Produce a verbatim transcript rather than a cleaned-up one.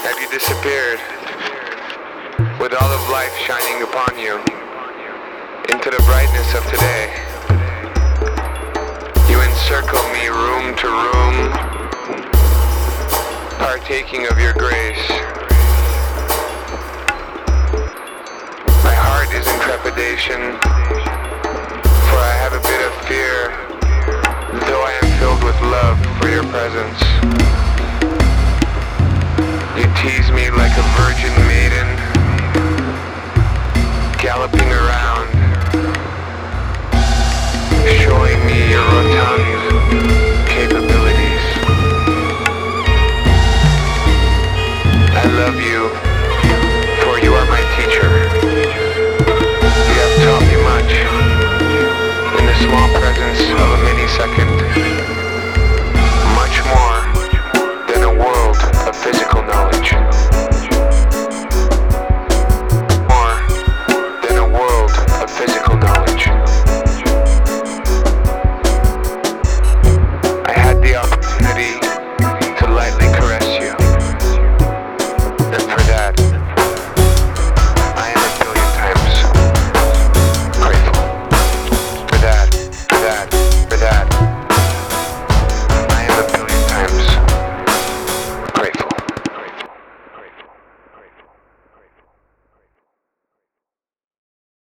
have you disappeared, with all of life shining upon you, into the brightness of today. You encircle me room to room, partaking of your grace. My heart is in trepidation, for I have a bit of fear, though I am filled with love for your presence. You tease me like a virgin maiden, galloping around, showing me your rotund capabilities. I love you, for you are my teacher. You have taught me much in the small presence of a millisecond.